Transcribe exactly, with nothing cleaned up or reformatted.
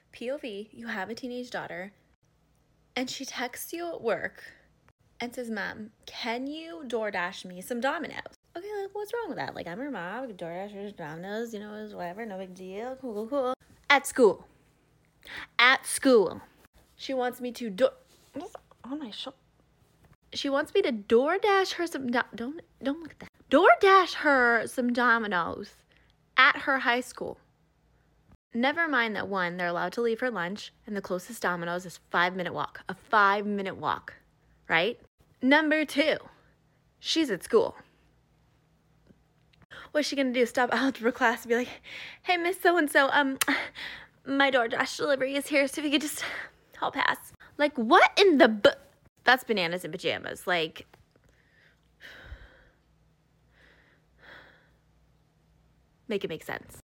P O V, you have a teenage daughter, and she texts you at work and says, Mom, can you DoorDash me some Dominoes? Okay, like, what's wrong with that? Like, I'm her mom, I can DoorDash her Dominoes, you know, whatever, no big deal, cool, cool, cool. At school. At school. She wants me to do- What's on my shoulder? She wants me to DoorDash her some, do- don't, don't look at that. DoorDash her some Dominoes at her high school. Never mind that, one, they're allowed to leave for lunch, and the closest Domino's is five minute walk. A five minute walk, right? Number two, she's at school. What's she gonna do? Stop algebra class and be like, hey, Miss So-and-so, um, my DoorDash delivery is here, so if you could just, I'll pass. Like, what in the bu- That's bananas in pajamas. Like, make it make sense.